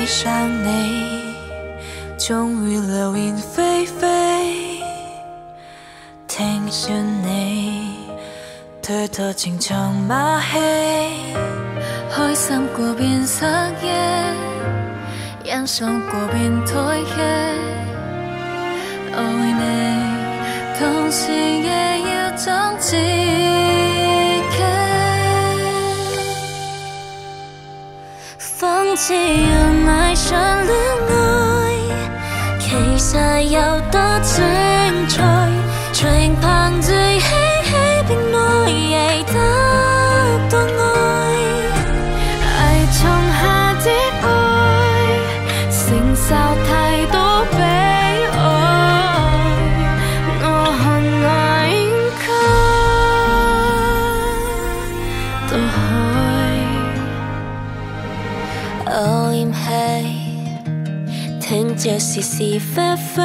上你，終會流言蜚蜚。聽說你推脫情長馬戲，開心過便失憶，欣賞過便推卸。愛你，同時也要爭自己。仿似人愛上戀愛，其實有多精彩，全憑自己並愛亦得到愛。愛從下的愛，承受太多悲哀，我很愛應該渡海。我厭棄聽着是是非非，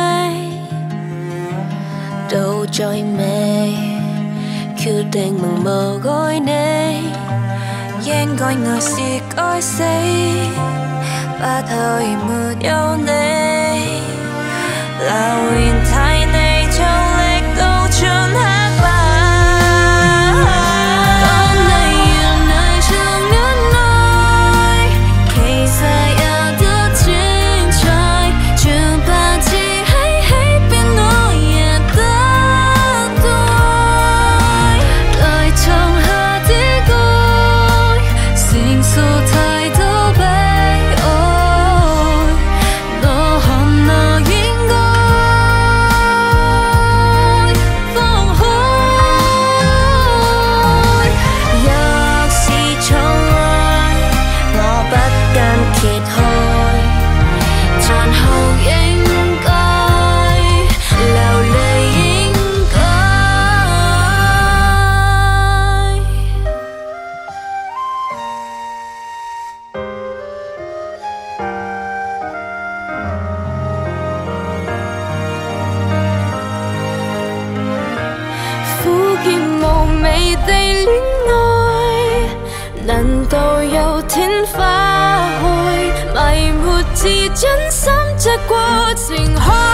到最尾決定盲目愛你，應該愛是該死，不可以沒有你。流言替你將力道全黑白。當你原來像戀愛，其實有多精彩，全憑自己變愛也得到愛。來從下的愛，承受太多悲哀，我很樂應該放開。若是錯愛，我不敢揭開，殘酷應該，流淚應該。苦澀無味地戀愛，難道有天花開？迷沒自真心這過程開。